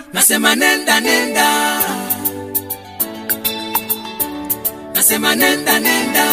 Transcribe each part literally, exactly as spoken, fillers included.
nasema nenda nenda, nasema nenda nenda,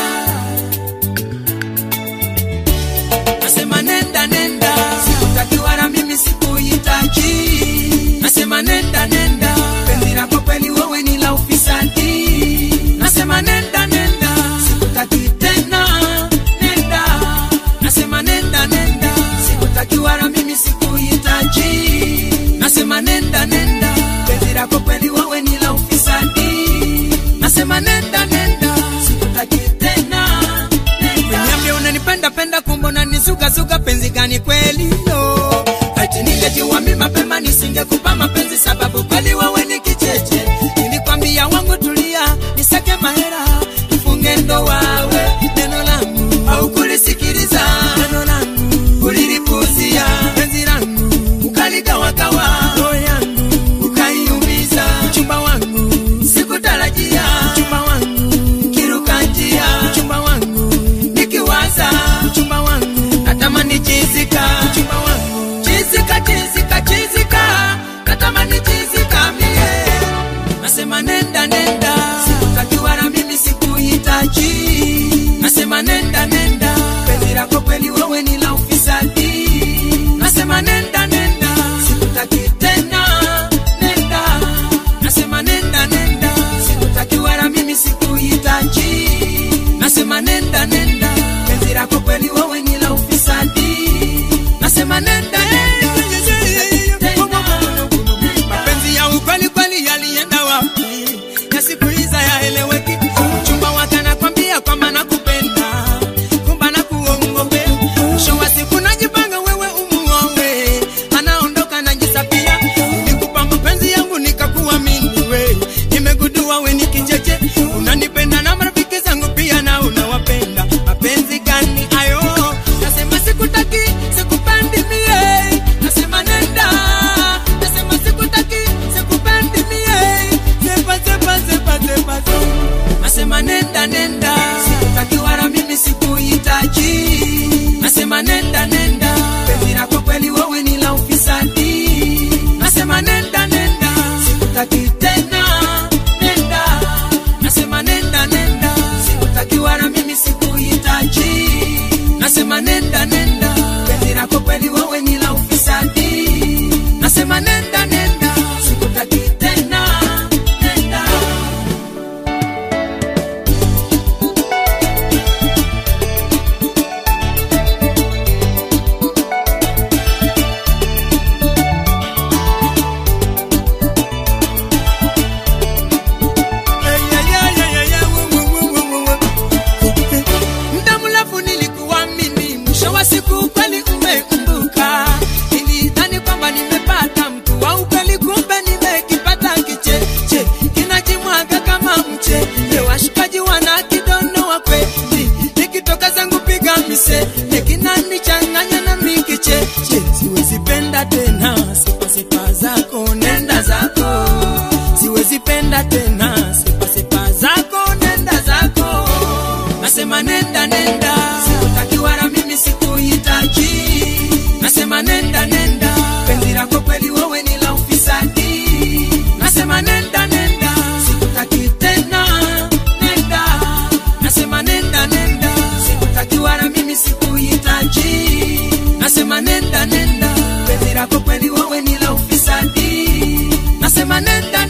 nasema nenda nenda, sikutaki wala mimi sikuhitaji, nasema nenda nenda, penzi lako kweli wewe ni la ufisadi, nasema nenda nenda, sikutaki tena nenda, nasema nenda nenda, sikutaki wala mimi sikuhitaji, nasema nenda nenda, penzi lako kweli wewe ni la ufisadi, nasema nenda nenda, sikutaki tena nenda. Niambie unanipenda penda kumbona nizuka zuka, penzi gani kweli no? Ati ningejua mimi mapema nisingekupa mapenzi, sababu kweli wewe ni kicheche. Nilikwambia wangu tulia, nisake mahera, nifunge ndoa wewe, neno langu au kulisikiliza, neno langu ulilipuzia, penzi langu ukaligawa gawa, roho yangu ukaiumiza, chumba wangu sikutarajia, chumba wangu kiruka njia, chumba wangu nikiwaza, chumba wangu natamani chizika, chumba wangu chizika chizika chizika, natamani chizika mie, nasema nenda nenda, sikutaki wala mimi sikuhitaji, nasema nenda nenda, penzi lako kweli wewe ni la ufisadi, nasema nenda nenda, sikutaki tena nenda, nasema nenda nenda, sikutaki wala mimi sikuhitaji, nasema nenda nenda, penzi lako kweli wewe ni la ufisadi, nasema nenda nenda, mapenzi ya ukweli kweli yalienda wapi? Yasikuliza yaeleweki, chumba wakana kwambia kwamba nakupenda, kumba na kuongope, mwisho wa siku najipanga wewe umuonge, anaondoka najisapia, nikupa mapenzi yangu nikakuamini we, nimegundua we ni kicheche, unanipenda na marafiki zangu pia na unawapenda, mapenzi gani hayo? Nasema sikutaki, sikupendi mie, nasema nenda, nasema sikutaki, sikupendi mie, sepa sepa sepa sepa, nasema nenda nenda, sikutaki wala mimi sikuhitaji, nasema nenda nenda, penzi lako kweli wewe ni la ufisadi, nasema nenda nenda, sikutaki tena nenda, nasema nenda nenda, sikutaki wala mimi sikuhitaji, nasema nenda nenda, penzi lako kweli wewe ni la ufisadi, nasema nenda nenda, sikutaki tena nenda. Muda mrefu nilikuamini, mwisho wa siku kweli umeumbuka, nilidhani kwamba nimepata mtu wa ukweli, kumbe nimekipata kicheche, kinajimwaga kama mche, leo washikaji wana kidono wa kweli, nikitoka zangu piga mise, kinanichanganya na mikicheche, siwezi penda tena, sipa sipa zako nenda zako, siwezi penda tena, sipa sipa zako nenda zako, nasema nenda nenda, sikutaki wala mimi sikuhitaji, nasema nenda nenda, penzi lako kweli wewe ni la ufisadi, nasema nenda nenda, sikutaki tena nenda, nasema nenda nenda, sikutaki wala mimi sikuhitaji, nasema nenda nenda, penzi lako kweli wewe ni la ufisadi, nasema nenda